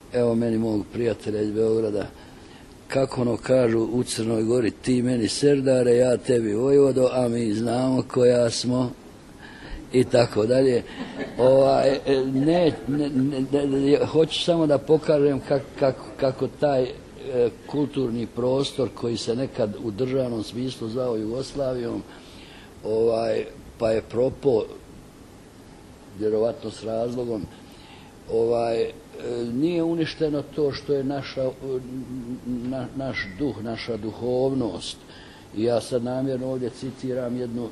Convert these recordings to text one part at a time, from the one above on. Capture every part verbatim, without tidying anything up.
evo meni mog prijatelja iz Beograda, kako ono kažu u Crnoj Gori, ti meni serdare, ja tebi vojvodo, a mi znamo koja smo i tako dalje. Ovaj, ne, ne, ne, hoću samo da pokažem kak, kako, kako taj e, kulturni prostor koji se nekad u državnom smislu zvao Jugoslavijom, ovaj, pa je propao, vjerovatno s razlogom, ovaj, nije uništeno to što je naša, na, naš duh, naša duhovnost. I ja sad namjerno ovdje citiram jednu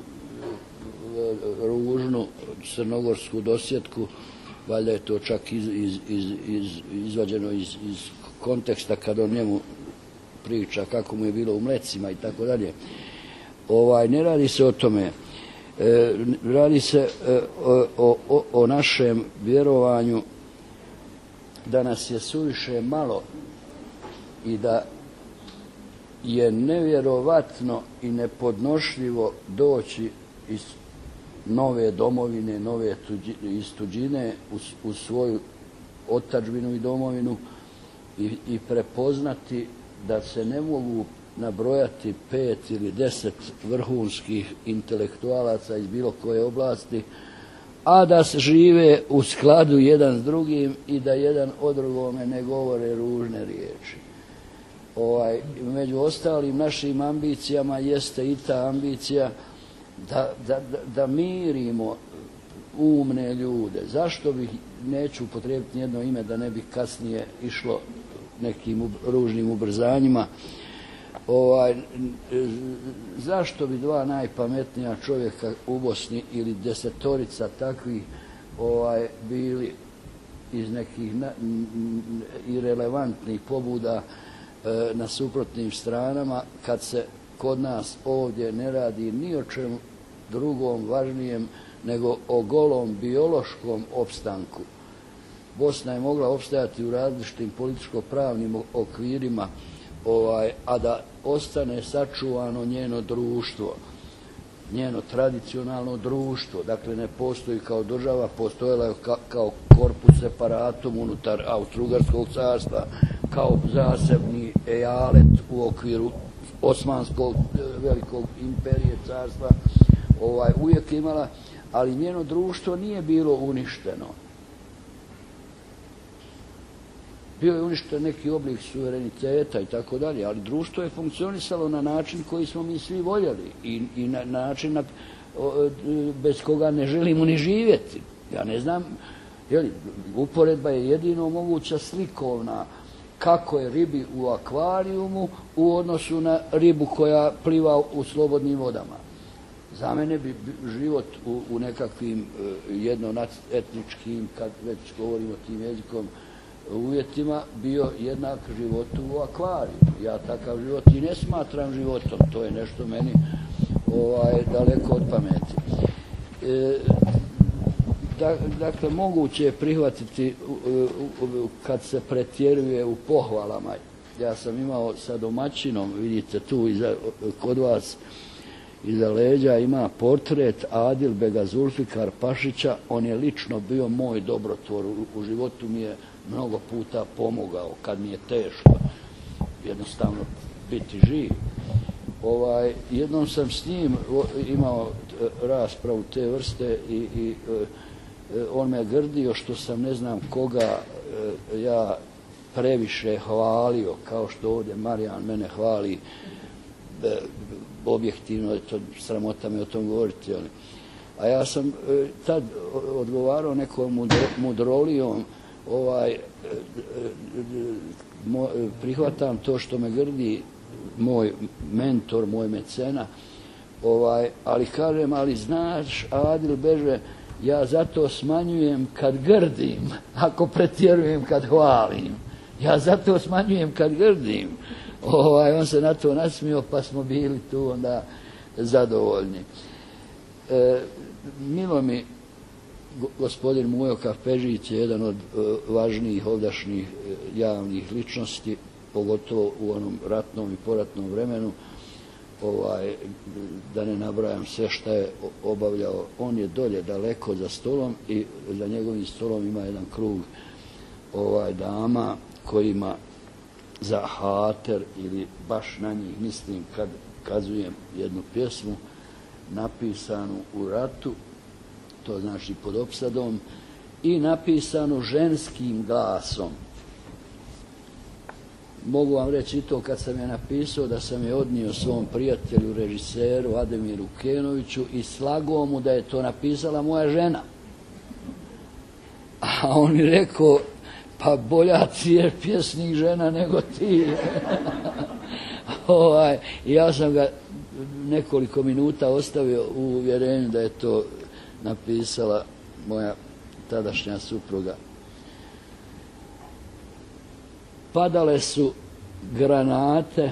ružnu crnogorsku dosjetku, valjda je to čak iz, iz, iz, iz, izvađeno iz, iz konteksta kad on njemu priča kako mu je bilo u Mlecima i tako dalje. Ovaj, ne radi se o tome. E, radi se e, o, o, o našem vjerovanju da nas je suviše malo i da je nevjerovatno i nepodnošljivo doći iz nove domovine, nove tuđi, iz tuđine u, u svoju otadžbinu i domovinu i, i prepoznati da se ne mogu nabrojati pet ili deset vrhunskih intelektualaca iz bilo koje oblasti, a da se žive u skladu jedan s drugim i da jedan o drugome ne govore ružne riječi. Ovaj, među ostalim našim ambicijama jeste i ta ambicija da, da, da, da mirimo umne ljude. Zašto bih, neću upotrijebiti jedno ime da ne bi kasnije išlo nekim ružnim ubrzanjima, ovaj, zašto bi dva najpametnija čovjeka u Bosni ili desetorica takvih ovaj, bili iz nekih na, irelevantnih pobuda e, na suprotnim stranama, kad se kod nas ovdje ne radi ni o čemu drugom važnijem nego o golom biološkom opstanku. Bosna je mogla opstajati u različitim političko-pravnim okvirima, ovaj, a da ostane sačuvano njeno društvo, njeno tradicionalno društvo. Dakle, ne postoji kao država, postojala je ka, kao korpus separatum unutar Austro-Ugarskog carstva, kao zasebni ejalet u okviru Osmanskog velikog imperije carstva, ovaj, uvijek imala, ali njeno društvo nije bilo uništeno. Bio je uništen neki oblik suvereniteta i tako dalje, ali društvo je funkcionisalo na način koji smo mi svi voljeli i, i na način na, o, bez koga ne želimo ni živjeti. Ja ne znam, jeli, uporedba je jedino moguća slikovna, kako je ribi u akvarijumu u odnosu na ribu koja pliva u slobodnim vodama. Za mene bi život u, u nekakvim jednoetničkim, kad već govorimo tim jezikom, uvjetima bio jednak životu u akvariju. Ja takav život i ne smatram životom. To je nešto meni ovaj, daleko od pameti. E, da, dakle, moguće je prihvatiti kad se pretjeruje u pohvalama. Ja sam imao sa domaćinom, vidite tu iza, kod vas iza leđa ima portret Adil Bega Zulfikar Pašića. On je lično bio moj dobrotvor. U, u životu mi je mnogo puta pomogao kad mi je teško jednostavno biti živ. Ovaj, jednom sam s njim imao raspravu te vrste i, i on me grdio što sam ne znam koga ja previše hvalio, kao što ovdje Marijan mene hvali. Objektivno je to, sramota me o tom govoriti. Ali. A ja sam tad odgovarao nekom mudrolijom, ovaj, mo, prihvatam to što me grdi moj mentor, moj mecena, ovaj, ali kažem, ali znaš, Adil Beže, ja zato smanjujem kad grdim, ako pretjerujem kad hvalim. Ja zato smanjujem kad grdim. Ovaj, on se na to nasmio, pa smo bili tu onda zadovoljni. E, milo mi, gospodin Mujo Kafežić je jedan od uh, važnijih ovdašnjih uh, javnih ličnosti, pogotovo u onom ratnom i poratnom vremenu. Ovaj, da ne nabrajam sve šta je obavljao. On je dolje daleko za stolom i za njegovim stolom ima jedan krug ovaj dama kojima za hater ili baš na njih mislim kad kazujem jednu pjesmu napisanu u ratu, to znači pod opsadom, i napisanu ženskim glasom. Mogu vam reći i to kad sam je napisao da sam je odnio svom prijatelju, režiseru Ademiru Kenoviću i slagao mu da je to napisala moja žena. A on je rekao, pa bolja ti je pjesnik žena nego ti. ovaj, ja sam ga nekoliko minuta ostavio u uvjerenju da je to napisala moja tadašnja supruga. Padale su granate,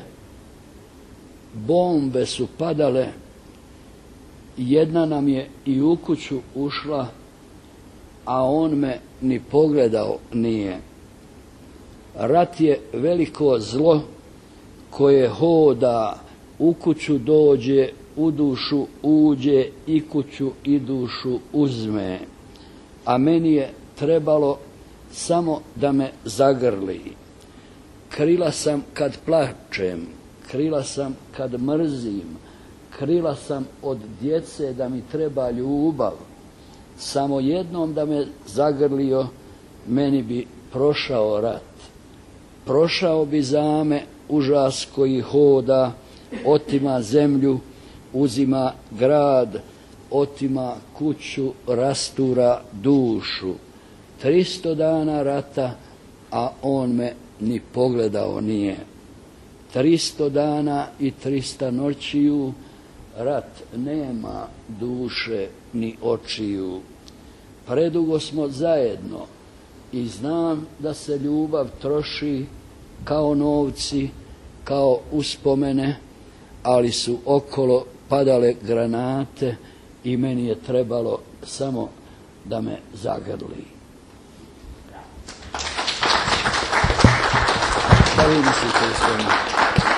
bombe su padale, jedna nam je i u kuću ušla, a on me ni pogledao nije. Rat je veliko zlo koje hoda, u kuću dođe, u dušu uđe i kuću i dušu uzme. A meni je trebalo samo da me zagrli. Krila sam kad plačem, krila sam kad mrzim, krila sam od djece da mi treba ljubav. Samo jednom da me zagrlio, meni bi prošao rat. Prošao bi za me užas koji hoda, otima zemlju, uzima grad, otima kuću, rastura dušu. Tristo dana rata, a on me ni pogledao nije. Tristo dana i trista noćiju, rat nema duše ni očiju. Predugo smo zajedno i znam da se ljubav troši kao novci, kao uspomene, ali su okolo padale granate i meni je trebalo samo da me zagrli. Da vi mislite o svemu?